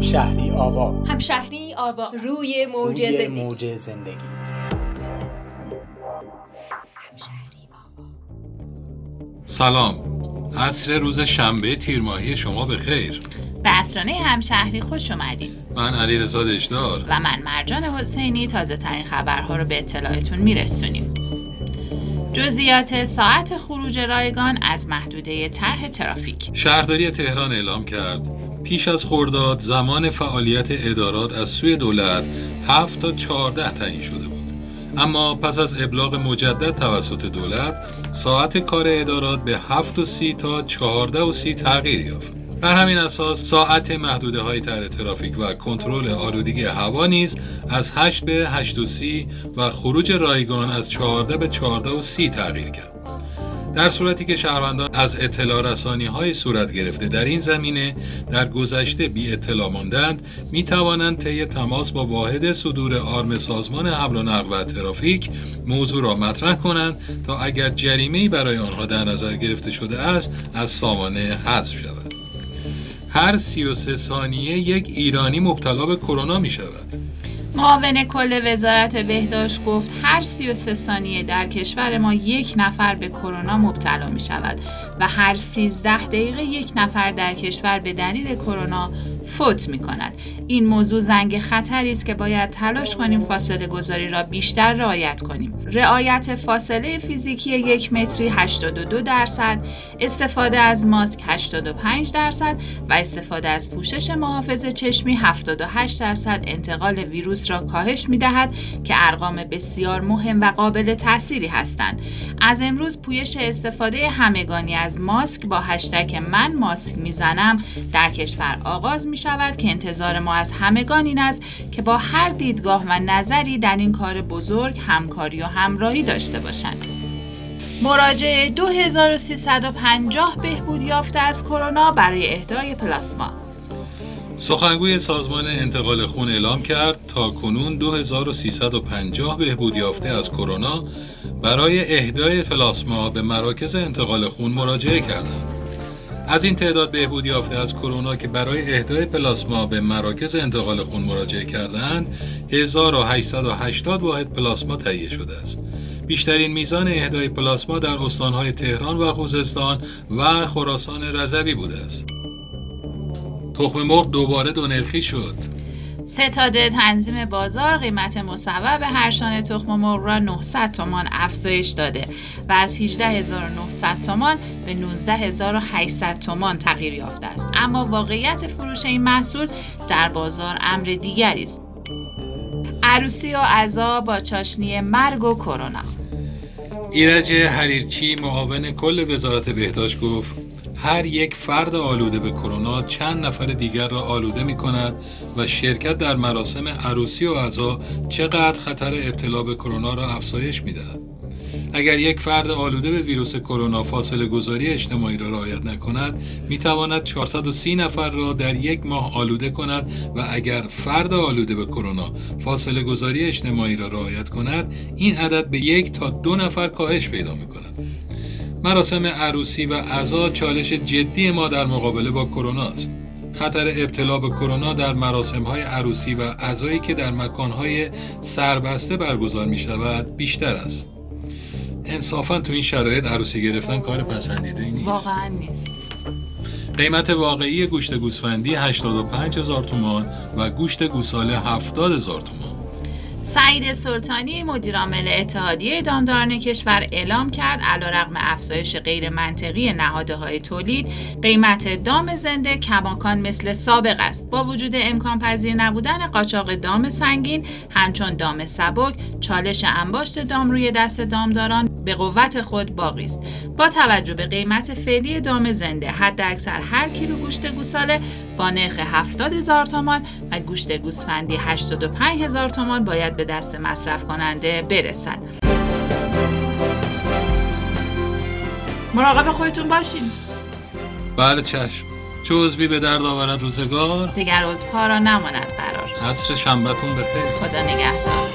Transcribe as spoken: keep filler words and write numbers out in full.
همشهری آوا. همشهری آوا روی موج زندگی. موج زندگی. همشهری آوا. سلام، عصر روز شنبه تیر ماهی شما بخیر. به عصرانه همشهری خوش اومدید. من علیرضا دژدار و من مرجان حسینی تازه ترین خبرها رو به اطلاعتون میرسونیم. جزئیات ساعت خروج رایگان از محدوده طرح ترافیک. شهرداری تهران اعلام کرد پیش از خرداد زمان فعالیت ادارات از سوی دولت هفت تا چهارده تعیین شده بود، اما پس از ابلاغ مجدد توسط دولت ساعت کار ادارات به هفت و سی تا چهارده و سی تغییر یافت. بر همین اساس ساعت محدوده های طرح ترافیک و کنترل آلودگی هوا نیز از هشت به هشت و سی و خروج رایگان از چهارده به چهارده و سی تغییر کرد. در صورتی که شهروندان از اطلاع رسانی های صورت گرفته در این زمینه در گذشته بی اطلاع ماندند، می توانند طی تماس با واحد صدور آرم سازمان حمل و نقل و ترافیک موضوع را مطرح کنند تا اگر جریمه‌ای برای آنها در نظر گرفته شده است از سامانه حذف شود. هر سی و سه ثانیه یک ایرانی مبتلا به کرونا می شود. معاون کل وزارت بهداشت گفت هر سی و سه ثانیه در کشور ما یک نفر به کرونا مبتلا می شود و هر سیزده دقیقه یک نفر در کشور به دلیل کرونا فوت می کند. این موضوع زنگ خطری است که باید تلاش کنیم فاصله گذاری را بیشتر رعایت کنیم. رعایت فاصله فیزیکی یک متری هشتاد و دو درصد، استفاده از ماسک هشتاد و پنج درصد و استفاده از پوشش محافظ چشمی هفتاد و هشت درصد انتقال ویروس را کاهش می‌دهد که ارقام بسیار مهم و قابل تأثیری هستند. از امروز پویش استفاده همگانی از ماسک با هشتگ من ماسک میزنم در کشور آغاز می شود که انتظار ما از همگان این است که با هر دیدگاه و نظری در این کار بزرگ همکاری و همراهی داشته باشند. مراجعه دو هزار و سیصد و پنجاه بهبود یافته از کرونا برای اهدای پلاسما. سخنگوی سازمان انتقال خون اعلام کرد تا کنون دو هزار و سیصد و پنجاه بهبود یافته از کرونا برای اهدای پلاسما به مراکز انتقال خون مراجعه کردند. از این تعداد بهبود یافته از کرونا که برای اهدای پلاسما به مراکز انتقال خون مراجعه کردند، هزار و هشتصد و هشتاد واحد پلاسما تهیه شده است. بیشترین میزان اهدای پلاسما در استان‌های تهران و خوزستان و خراسان رضوی بوده است. تخم مرغ دوباره دو نرخی شد. ستاد تنظیم بازار قیمت مصوب هر شانه تخم مرغ را نهصد تومان افزایش داده و از هجده هزار و نهصد تومان به نوزده هزار و هشتصد تومان تغییر یافته است. اما واقعیت فروش این محصول در بازار امر دیگری است. عروسی و عزا با چاشنی مرگ و کرونا. ایرج حریرچی معاون کل وزارت بهداشت گفت هر یک فرد آلوده به کرونا چند نفر دیگر را آلوده می کند و شرکت در مراسم عروسی و عزا چقدر خطر ابتلا به کرونا را افزایش می دهد. اگر یک فرد آلوده به ویروس کرونا فاصله گذاری اجتماعی را رعایت نکند، می تواند چهارصد و سی نفر را در یک ماه آلوده کند و اگر فرد آلوده به کرونا فاصله گذاری اجتماعی را رعایت کند، این عدد به یک تا دو نفر کاهش پیدا می کند. مراسم عروسی و عزا چالش جدی ما در مقابله با کرونا است. خطر ابتلا به کرونا در مراسم‌های عروسی و عزایی که در مکان‌های سربسته برگزار می‌شود بیشتر است. انصافاً تو این شرایط عروسی گرفتن کار پسندیده‌ای نیست. واقعاً نیست. قیمت واقعی گوشت گوسفندی هشتاد و پنج هزار تومان و گوشت گوساله هفتاد هزار تومان. سعید سلطانی مدیرعامل اتحادیه دامداران کشور اعلام کرد علیرغم افزایش غیر منطقی نهادهای تولید، قیمت دام زنده کماکان مثل سابق است. با وجود امکان پذیر نبودن قاچاق دام سنگین، همچون دام سبک، چالش انباشت دام روی دست دامداران به قوت خود باقی است. با توجه به قیمت فعلی دام زنده، حداکثر هر کیلو گوشت گوساله با نرخ هفتاد هزار تومان و گوشت گوسفندی هشتاد و پنج هزار تومان باید به دست مصرف کننده برسد. مراقب خودتون باشین. بله چشم. چه عضوی به درد آورد روزگار، دیگر عضوها را نماند قرار. عصر شنبه‌تون بخیر. خدا نگهدار.